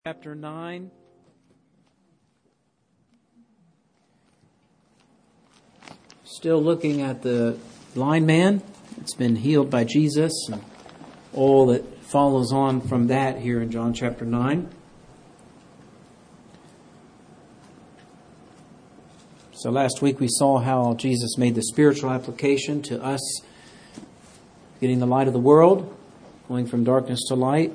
Chapter 9. Still looking at the blind man that's been healed by Jesus and all that follows on from that here in John chapter 9. So last week we saw how Jesus made the spiritual application to us getting the light of the world, going from darkness to light.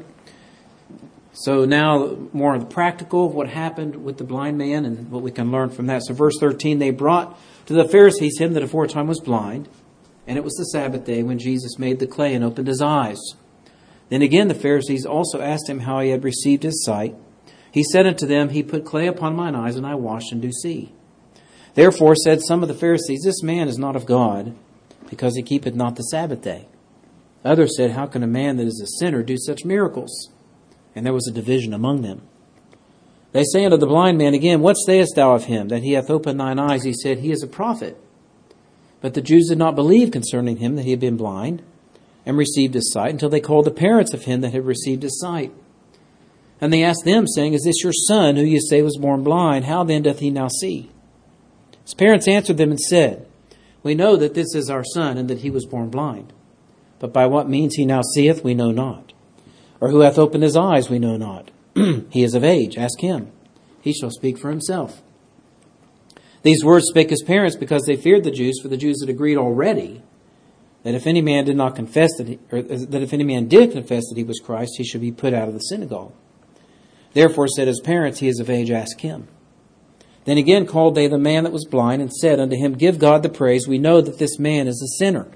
So now more of the practical of what happened with the blind man and what we can learn from that. So verse 13, they brought to the Pharisees him that aforetime was blind, and it was the Sabbath day when Jesus made the clay and opened his eyes. Then again the Pharisees also asked him how he had received his sight. He said unto them, He put clay upon mine eyes, and I washed and do see. Therefore said some of the Pharisees, This man is not of God, because he keepeth not the Sabbath day. Others said, How can a man that is a sinner do such miracles? And there was a division among them. They say unto the blind man again, What sayest thou of him, that he hath opened thine eyes? He said, He is a prophet. But the Jews did not believe concerning him that he had been blind, and received his sight, until they called the parents of him that had received his sight. And they asked them, saying, Is this your son, who ye say was born blind? How then doth he now see? His parents answered them and said, We know that this is our son, and that he was born blind. But by what means he now seeth, we know not. Or who hath opened his eyes, we know not. He is of age, ask him. He shall speak for himself. These words spake his parents because they feared the Jews, for the Jews had agreed already that if any man did not confess that if any man did confess that he was Christ, he should be put out of the synagogue. Therefore said his parents, He is of age, ask him. Then again called they the man that was blind, and said unto him, Give God the praise, we know that this man is a sinner.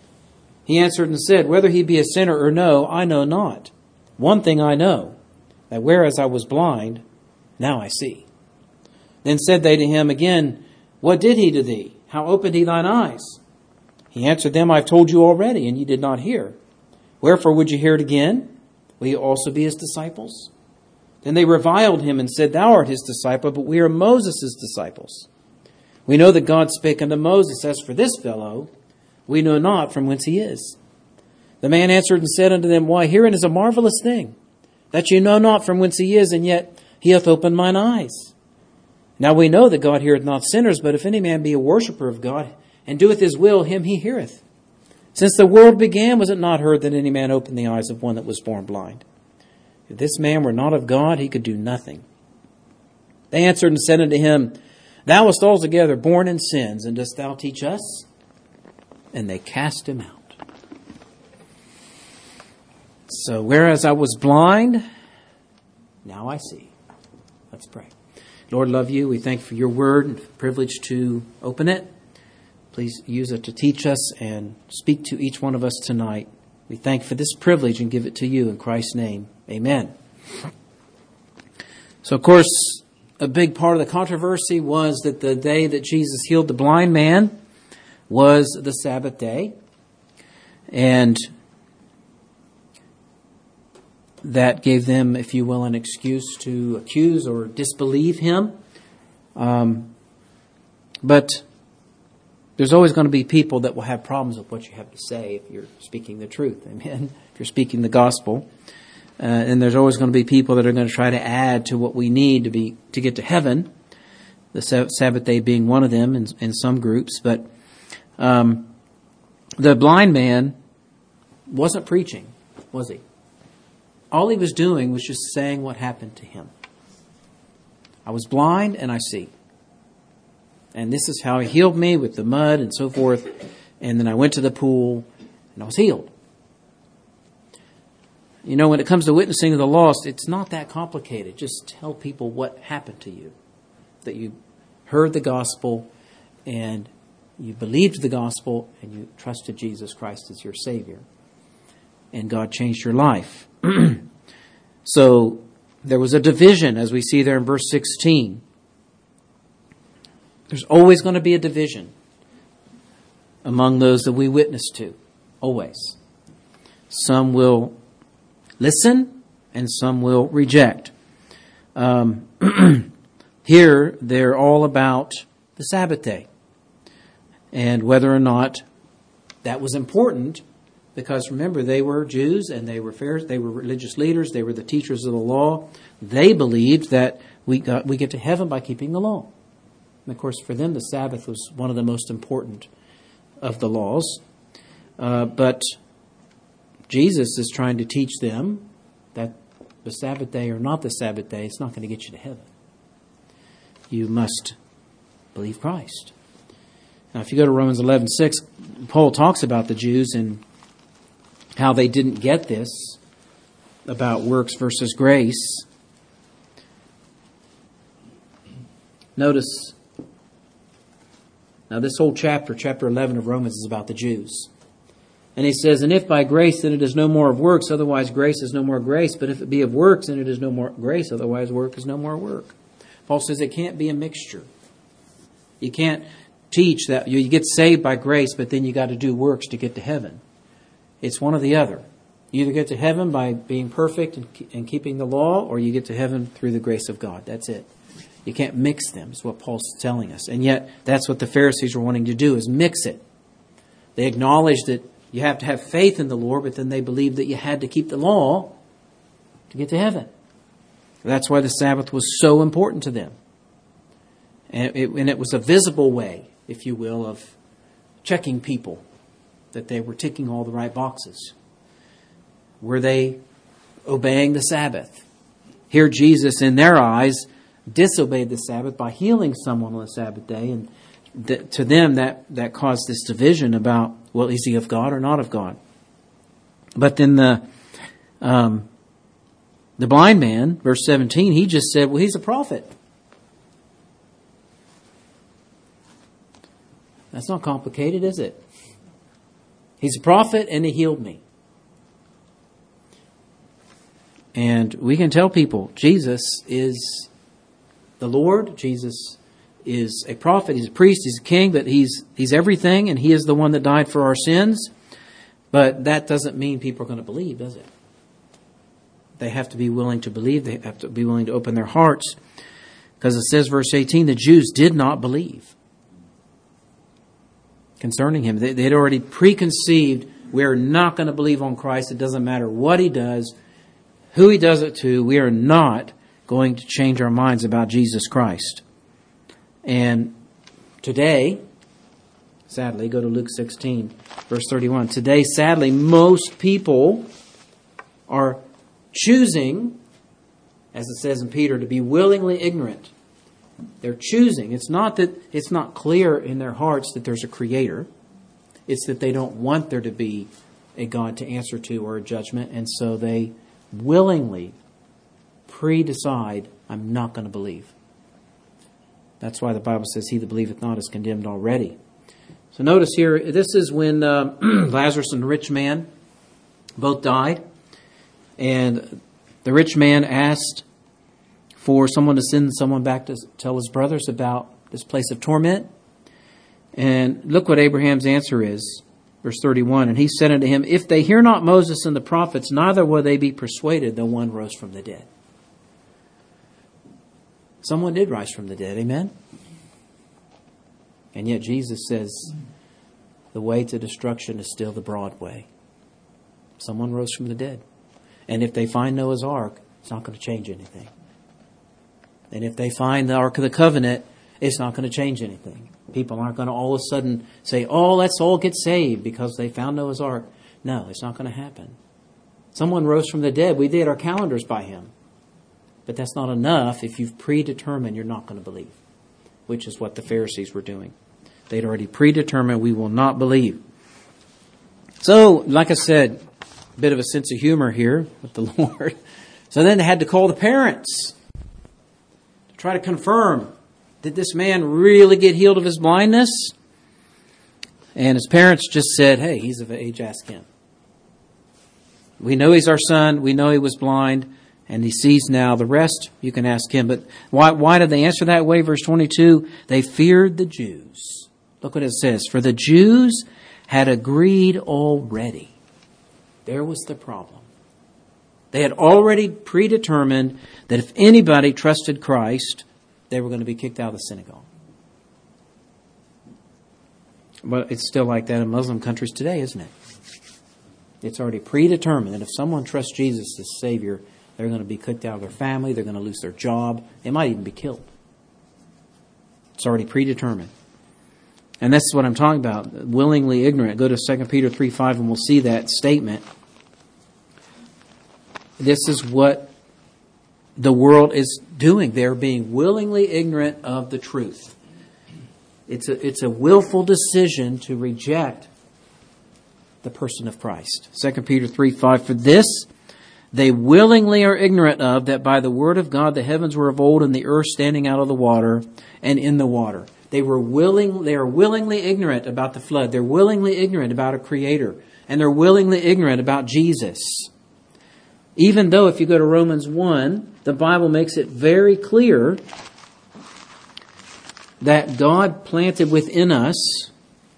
He answered and said, Whether he be a sinner or no, I know not. One thing I know, that whereas I was blind, now I see. Then said they to him again, What did he to thee? How opened he thine eyes? He answered them, I have told you already, and ye did not hear. Wherefore would you hear it again? Will you also be his disciples? Then they reviled him and said, Thou art his disciple, but we are Moses' disciples. We know that God spake unto Moses, As for this fellow, we know not from whence he is. The man answered and said unto them, Why, herein is a marvelous thing, that you know not from whence he is, and yet he hath opened mine eyes. Now we know that God heareth not sinners, but if any man be a worshipper of God, and doeth his will, him he heareth. Since the world began, was it not heard that any man opened the eyes of one that was born blind? If this man were not of God, he could do nothing. They answered and said unto him, Thou wast altogether born in sins, and dost thou teach us? And they cast him out. So, whereas I was blind, now I see. Let's pray. Lord, love you. We thank you for your word and the privilege to open it. Please use it to teach us and speak to each one of us tonight. We thank you for this privilege and give it to you in Christ's name. Amen. So, of course, a big part of the controversy was that the day that Jesus healed the blind man was the Sabbath day. And that gave them, if you will, an excuse to accuse or disbelieve him. But there's always going to be people that will have problems with what you have to say if you're speaking the truth. Amen. If you're speaking the gospel. And there's always going to be people that are going to try to add to what we need to get to heaven. The Sabbath day being one of them in some groups. But the blind man wasn't preaching, was he? All he was doing was just saying what happened to him. I was blind and I see. And this is how he healed me with the mud and so forth. And then I went to the pool and I was healed. You know, when it comes to witnessing of the lost, it's not that complicated. Just tell people what happened to you. That you heard the gospel and you believed the gospel and you trusted Jesus Christ as your Savior. And God changed your life. So there was a division, as we see there in verse 16. There's always going to be a division among those that we witness to. Always. Some will listen and some will reject. Here, they're all about the Sabbath day and whether or not that was important Because remember, they were Jews and they were Pharisees, they were religious leaders, they were the teachers of the law. They believed that we get to heaven by keeping the law. And of course, for them, the Sabbath was one of the most important of the laws. But Jesus is trying to teach them that the Sabbath day or not the Sabbath day, it's not going to get you to heaven. You must believe Christ. Now, if you go to Romans 11:6, Paul talks about the Jews and how they didn't get this about works versus grace. Notice, now this whole chapter 11 of Romans, is about the Jews. And he says, and if by grace, then it is no more of works, otherwise grace is no more grace. But if it be of works, then it is no more grace, otherwise work is no more work. Paul says it can't be a mixture. You can't teach that you get saved by grace, but then you got to do works to get to heaven. It's one or the other. You either get to heaven by being perfect and keeping the law, or you get to heaven through the grace of God. That's it. You can't mix them, is what Paul's telling us. And yet, that's what the Pharisees were wanting to do, is mix it. They acknowledged that you have to have faith in the Lord, but then they believed that you had to keep the law to get to heaven. That's why the Sabbath was so important to them. And it was a visible way, if you will, of checking people that they were ticking all the right boxes. Were they obeying the Sabbath? Here Jesus, in their eyes, disobeyed the Sabbath by healing someone on the Sabbath day. And to them, that caused this division about, well, is he of God or not of God? But then the blind man, verse 17, he just said, well, he's a prophet. That's not complicated, is it? He's a prophet and he healed me. And we can tell people Jesus is the Lord. Jesus is a prophet. He's a priest. He's a king. But he's everything, and he is the one that died for our sins. But that doesn't mean people are going to believe, does it? They have to be willing to believe. They have to be willing to open their hearts. Because it says, verse 18, the Jews did not believe concerning him. They had already preconceived, we're not going to believe on Christ. It doesn't matter what he does, who he does it to. We are not going to change our minds about Jesus Christ. And today, sadly, go to Luke 16, verse 31. Today, sadly, most people are choosing, as it says in Peter, to be willingly ignorant. They're choosing. It's not that it's not clear in their hearts that there's a creator. It's that they don't want there to be a God to answer to or a judgment. And so they willingly pre-decide, I'm not going to believe. That's why the Bible says, he that believeth not is condemned already. So notice here, this is when Lazarus and the rich man both died. And the rich man asked for someone to send someone back to tell his brothers about this place of torment. And look what Abraham's answer is. Verse 31, and he said unto him, if they hear not Moses and the prophets, neither will they be persuaded though one rose from the dead. Someone did rise from the dead, amen? And yet Jesus says, the way to destruction is still the broad way. Someone rose from the dead. And if they find Noah's Ark, it's not going to change anything. And if they find the Ark of the Covenant, it's not going to change anything. People aren't going to all of a sudden say, oh, let's all get saved because they found Noah's Ark. No, it's not going to happen. Someone rose from the dead. We did our calendars by him. But that's not enough if you've predetermined you're not going to believe, which is what the Pharisees were doing. They'd already predetermined we will not believe. So, like I said, a bit of a sense of humor here with the Lord. So then they had to call the parents to try to confirm, did this man really get healed of his blindness? And his parents just said, hey, he's of age, ask him. We know he's our son. We know he was blind. And he sees now. The rest, you can ask him. But why did they answer that way? Verse 22, they feared the Jews. Look what it says. For the Jews had agreed already. There was the problem. They had already predetermined that if anybody trusted Christ, they were going to be kicked out of the synagogue. But it's still like that in Muslim countries today, isn't it? It's already predetermined that if someone trusts Jesus as Savior, they're going to be kicked out of their family, they're going to lose their job, they might even be killed. It's already predetermined. And that's what I'm talking about, willingly ignorant. Go to 2 Peter 3:5 and we'll see that statement. This is what the world is doing. They're being willingly ignorant of the truth. It's a willful decision to reject the person of Christ. 2 Peter 3:5, for this they willingly are ignorant of, that by the word of God the heavens were of old, and the earth standing out of the water and in the water. They are willingly ignorant about the flood. They're willingly ignorant about a creator. And they're willingly ignorant about Jesus. Even though if you go to Romans 1, the Bible makes it very clear that God planted within us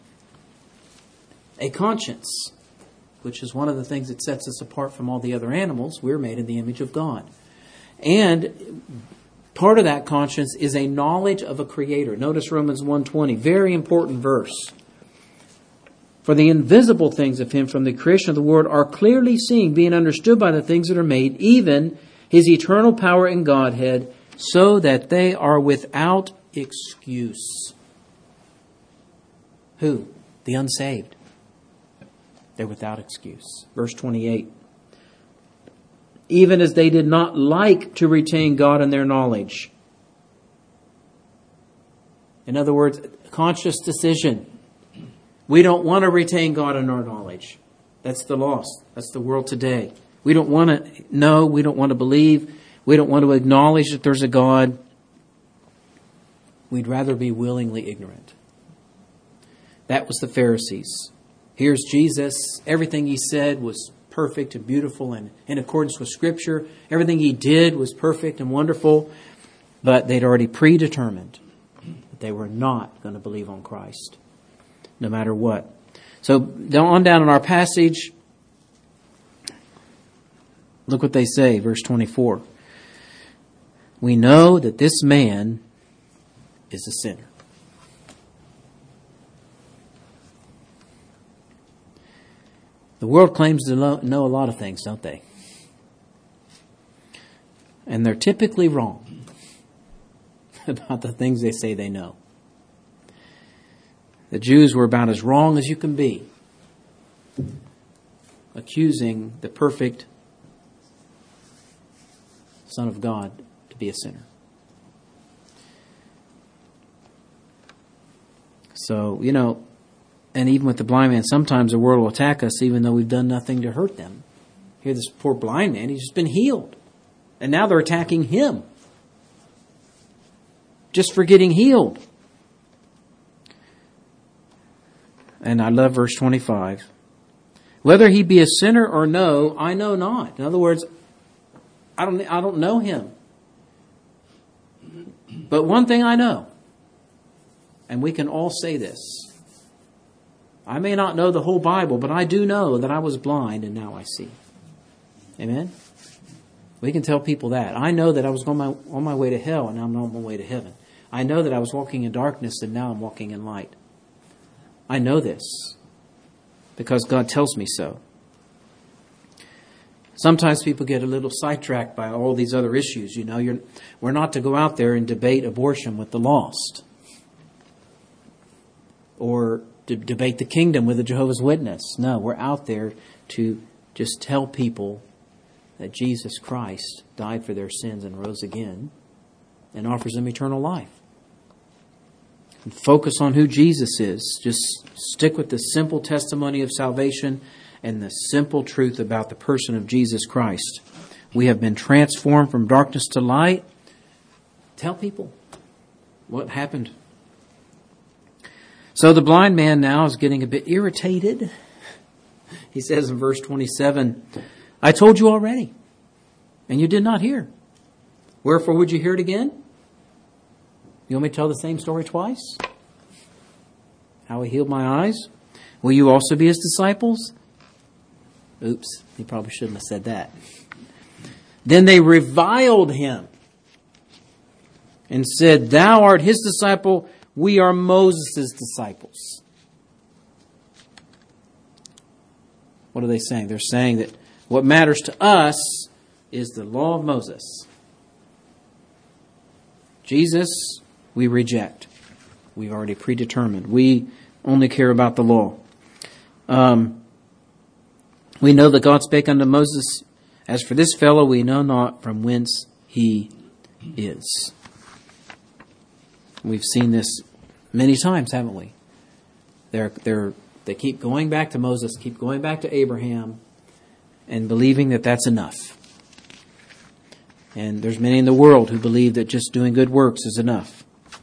a conscience, which is one of the things that sets us apart from all the other animals. We're made in the image of God. And part of that conscience is a knowledge of a creator. Notice Romans 1:20, very important verse. For the invisible things of him from the creation of the world are clearly seen, being understood by the things that are made, even his eternal power and Godhead, so that they are without excuse. Who? The unsaved. They're without excuse. Verse 28. Even as they did not like to retain God in their knowledge. In other words, conscious decision. We don't want to retain God in our knowledge. That's the lost. That's the world today. We don't want to know. We don't want to believe. We don't want to acknowledge that there's a God. We'd rather be willingly ignorant. That was the Pharisees. Here's Jesus. Everything he said was perfect and beautiful and in accordance with Scripture. Everything he did was perfect and wonderful. But they'd already predetermined that they were not going to believe on Christ, no matter what. So on down in our passage, look what they say, verse 24. We know that this man is a sinner. The world claims to know a lot of things, don't they? And they're typically wrong about the things they say they know. The Jews were about as wrong as you can be, accusing the perfect Son of God to be a sinner. So, and even with the blind man, sometimes the world will attack us even though we've done nothing to hurt them. Here, this poor blind man, he's just been healed. And now they're attacking him just for getting healed. And I love verse 25. Whether he be a sinner or no, I know not. In other words, I don't know him. But one thing I know, and we can all say this, I may not know the whole Bible, but I do know that I was blind and now I see. Amen? We can tell people that. I know that I was on my way to hell and now I'm on my way to heaven. I know that I was walking in darkness and now I'm walking in light. I know this because God tells me so. Sometimes people get a little sidetracked by all these other issues. We're not to go out there and debate abortion with the lost, or to debate the kingdom with a Jehovah's Witness. No, we're out there to just tell people that Jesus Christ died for their sins and rose again and offers them eternal life. And focus on who Jesus is. Just stick with the simple testimony of salvation and the simple truth about the person of Jesus Christ. We have been transformed from darkness to light. Tell people what happened. So the blind man now is getting a bit irritated. He says in verse 27, I told you already, and you did not hear. Wherefore would you hear it again? You want me to tell the same story twice? How he healed my eyes? Will you also be his disciples? Oops, he probably shouldn't have said that. Then they reviled him and said, Thou art his disciple, we are Moses' disciples. What are they saying? They're saying that what matters to us is the law of Moses. Jesus, we reject. We've already predetermined. We only care about the law. We know that God spake unto Moses, as for this fellow, we know not from whence he is. We've seen this many times, haven't we? They keep going back to Moses, keep going back to Abraham, and believing that that's enough. And there's many in the world who believe that just doing good works is enough.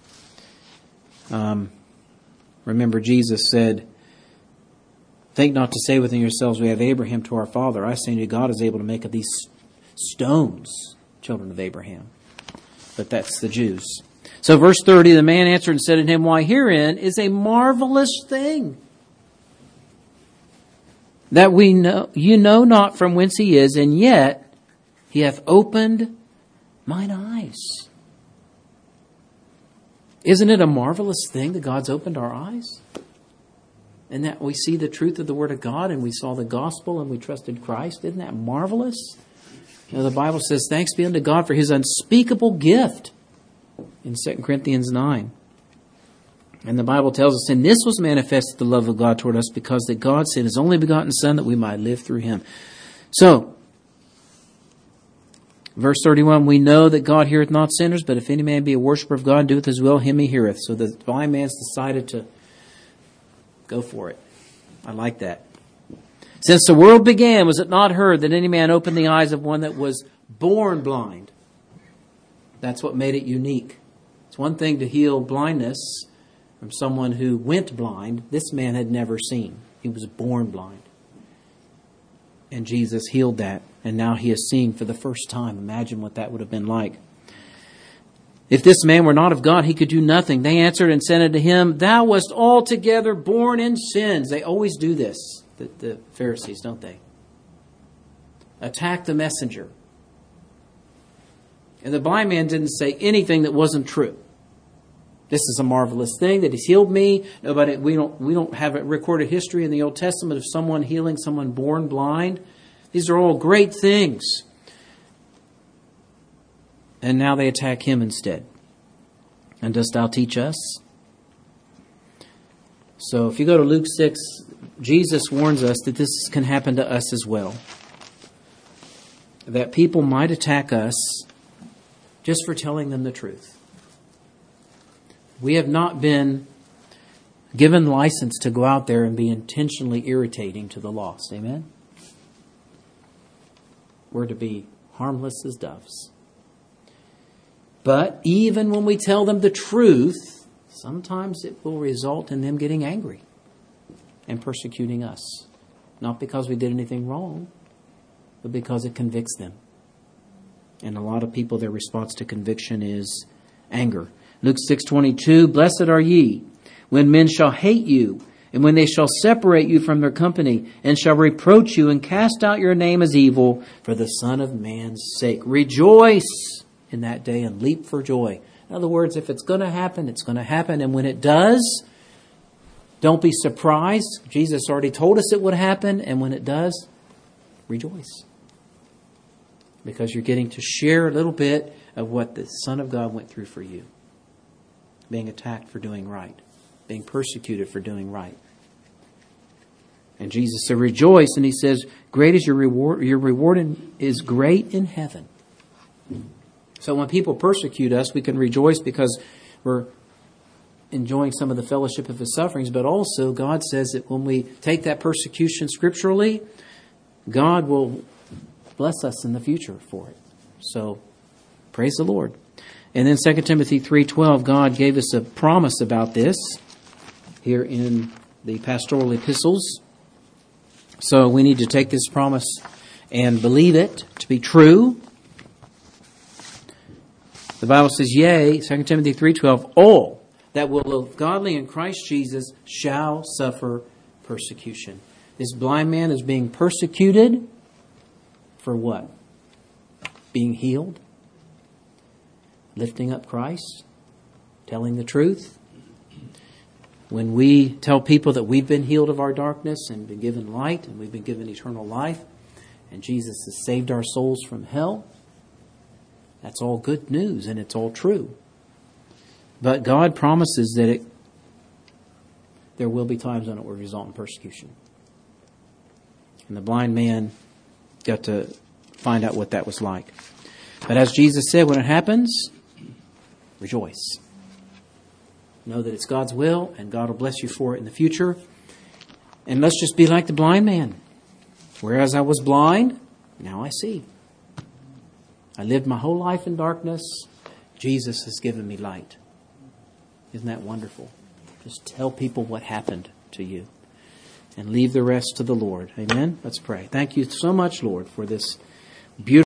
Remember, Jesus said, think not to say within yourselves, we have Abraham to our father. I say unto you, God is able to make of these stones children of Abraham. But that's the Jews. So verse 30, the man answered and said unto him, why, herein is a marvelous thing, that we know, you know not from whence he is, and yet he hath opened mine eyes. Isn't it a marvelous thing that God's opened our eyes? And that we see the truth of the Word of God, and we saw the gospel, and we trusted Christ. Isn't that marvelous? You know, the Bible says, thanks be unto God for his unspeakable gift in 2 Corinthians 9. And the Bible tells us, and this was manifested the love of God toward us, because that God sent his only begotten Son, that we might live through him. So, verse 31, we know that God heareth not sinners, but if any man be a worshiper of God, and doeth his will, him he heareth. So the blind man's decided to go for it. I like that. Since the world began, was it not heard that any man opened the eyes of one that was born blind? That's what made it unique. It's one thing to heal blindness from someone who went blind. This man had never seen. He was born blind. And Jesus healed that. And now he is seeing for the first time. Imagine what that would have been like. If this man were not of God, he could do nothing. They answered and said unto him, thou wast altogether born in sins. They always do this, the Pharisees, don't they? Attack the messenger. And the blind man didn't say anything that wasn't true. This is a marvelous thing that he's healed me. Nobody, we don't have a recorded history in the Old Testament of someone healing someone born blind. These are all great things. And now they attack him instead. And dost thou teach us? So if you go to Luke 6, Jesus warns us that this can happen to us as well. That people might attack us just for telling them the truth. We have not been given license to go out there and be intentionally irritating to the lost. Amen? We're to be harmless as doves. But even when we tell them the truth, sometimes it will result in them getting angry and persecuting us. Not because we did anything wrong, but because it convicts them. And a lot of people, their response to conviction is anger. Luke 6:22, blessed are ye, when men shall hate you, and when they shall separate you from their company, and shall reproach you, and cast out your name as evil, for the Son of Man's sake. Rejoice in that day, and leap for joy. In other words, if it's going to happen, it's going to happen. And when it does, don't be surprised. Jesus already told us it would happen. And when it does, rejoice. Because you're getting to share a little bit of what the Son of God went through for you. Being attacked for doing right. Being persecuted for doing right. And Jesus said, rejoice. And he says, great is your reward. Your reward is great in heaven. So when people persecute us, we can rejoice because we're enjoying some of the fellowship of his sufferings. But also, God says that when we take that persecution scripturally, God will bless us in the future for it. So, praise the Lord. And then 2 Timothy 3:12, God gave us a promise about this here in the pastoral epistles. So we need to take this promise and believe it to be true. The Bible says, yea, 2 Timothy 3:12, all that will live godly in Christ Jesus shall suffer persecution. This blind man is being persecuted for what? Being healed, lifting up Christ, telling the truth. When we tell people that we've been healed of our darkness and been given light and we've been given eternal life and Jesus has saved our souls from hell, that's all good news and it's all true. But God promises that there will be times when it will result in persecution. And the blind man got to find out what that was like. But as Jesus said, when it happens, rejoice. Know that it's God's will and God will bless you for it in the future. And let's just be like the blind man. Whereas I was blind, now I see. I lived my whole life in darkness. Jesus has given me light. Isn't that wonderful? Just tell people what happened to you and leave the rest to the Lord. Amen? Let's pray. Thank you so much, Lord, for this beautiful